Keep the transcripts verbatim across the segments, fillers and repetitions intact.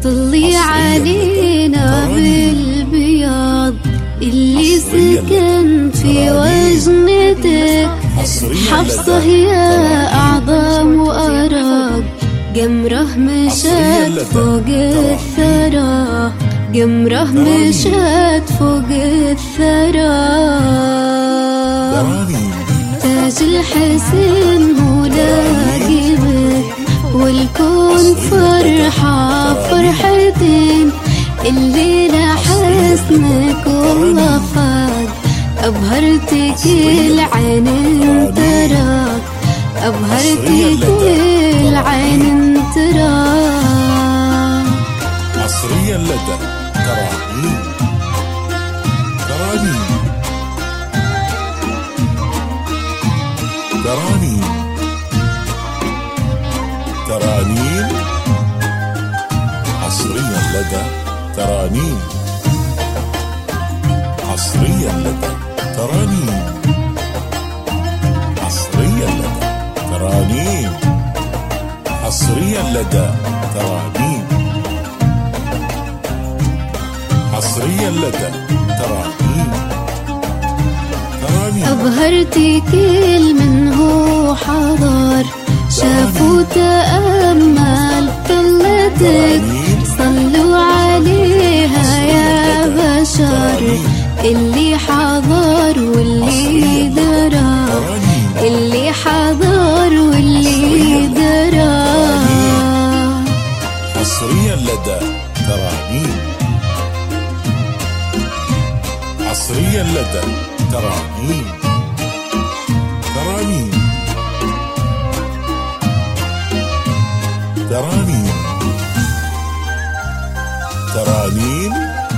طلي علينا بالبياض اللي سكن في وجنتك. حفصة يا أعظم وأراق قمره مشت فوق الثرى. قمره مشت فوق الثرى. تاج الحسن هو لاقبك والكون فرحة فرحتين. الليلة حسنك والله فاق أبهرتك العين تراك. أبهرتك العين تراك. عصريا لدى ترانيم. ترانيم ترانيم ترانيم عصريا لدى ترانيم. عصريا لدى ترانيم. عصريا لدى ترانيم. حصريا لدى ترانيم. حصريا لدى ترانيم. ترانيم أبهرتي كل من هو حضر شاف وتأمل طلتك. صلوا عليها يا بشر اللي حضر واللي درى. اللي حضر واللي درى. حصريا لدى ترانيم. حصريا لدى ترانيم. ترانيم ترانيم ترانيم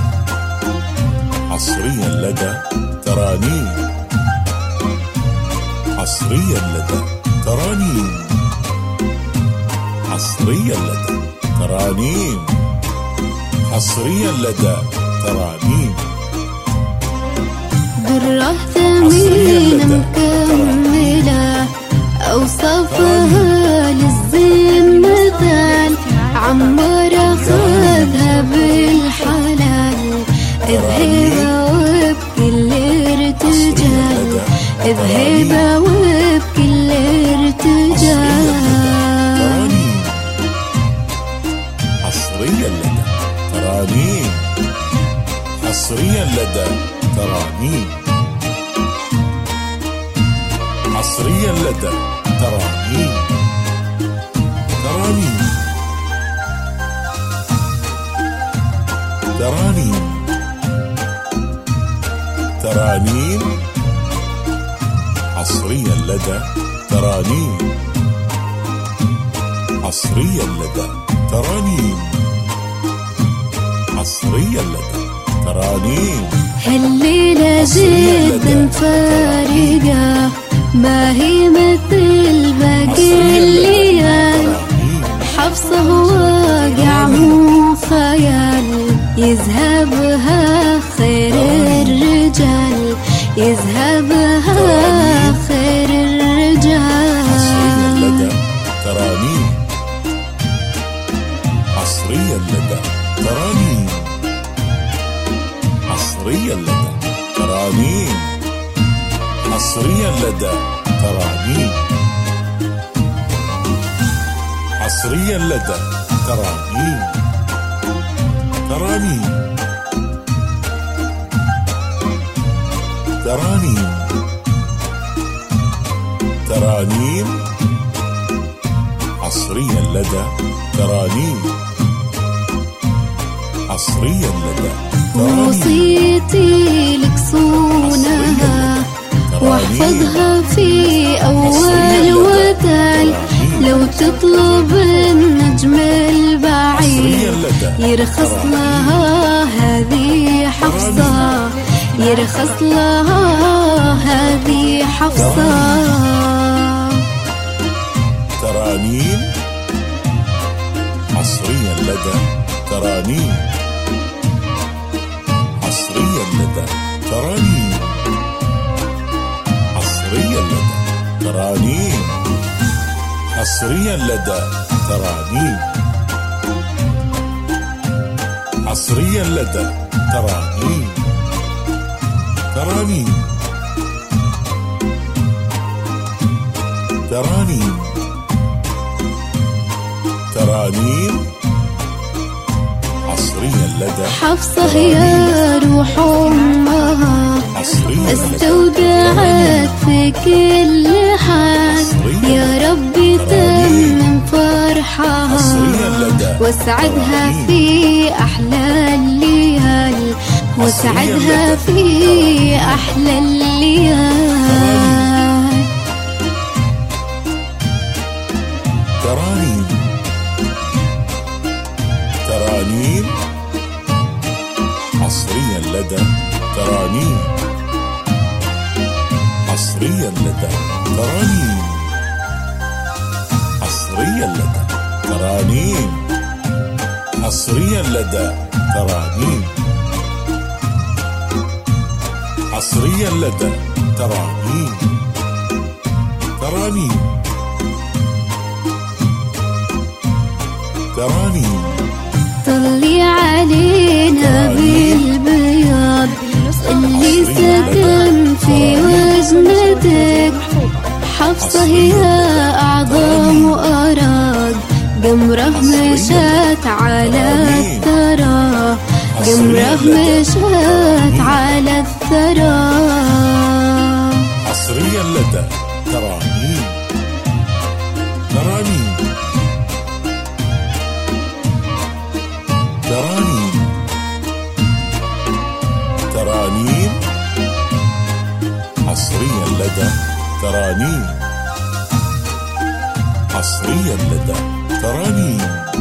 حصريا لدى ترانيم. حصريا لدى ترانيم. حصريا لدى ترانيم. حصريا لدى ترانيم. درة ثمينة مكملة أوصافها للزين مثال. عمر أخذها بالحلال اذهب وبكل ارتجال. اذهب وبكل ارتجال. حصريا لدى ترانيم. حصريا لدى ترانيم. حصريا لدى ترانيم. ترانيم ترانيم ترانيم حصريا لدى ترانيم. حصريا لدى ترانيم. حصريا لدى ترانيم. هالليلة جدا فارقة ما هي مثل باقي الليال. حفصة واقع مو خيال يذهبها خير الرجال. يذهبها خير الرجال. حصريا لدى ترانيم. حصريا لدى ترانيم. حصريا لدى ترانيم. حصريا لدى ترانيم. حصريا لدى ترانيم. ترانيم ترانيم ترانيم حصريا لدى ترانيم. حصريا لدى ترانيم. وصيتي لك صونها واحفظها في أول وتال. لو تطلب النجم البعيد يرخص لها هذه حفصة. يرخص لها هذه حفصة. ترانيم حصريا لدى ترانيم. حصريا لدى ترانيم. حصريا لدى ترانيم. حصريا لدى ترانيم. حصريا لدى ترانيم. ترانيم ترانيم ترانيم حصريا لدى حفصة يا روح أمها استودعت في كل حال، يا ربي تمم فرحها واسعدها في أحلى الليال، واسعدها في أحلى الليال. ترانيم ترانيم حصريا لدى ترانيم. حصريا لدى ترانيم. حصريا لدى ترانيم. حصريا لدى ترانيم. حصريا لدى ترانيم. ترانيم ترانيم طلي علينا بالبياض اللي سكن في وجنتك، حفصة هي أعظم وأراض، قمره مشات على الثرى، قمره مشات على الثرى. حصريا لدى ترانيم. ترانيم ترانيم ترانيم حصريا لدى ترانيم. حصريا لدى ترانيم.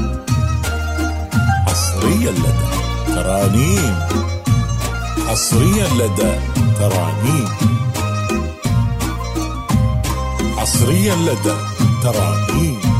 حصريا لدى ترانيم. حصريا لدى ترانيم. حصريا لدى ترانيم.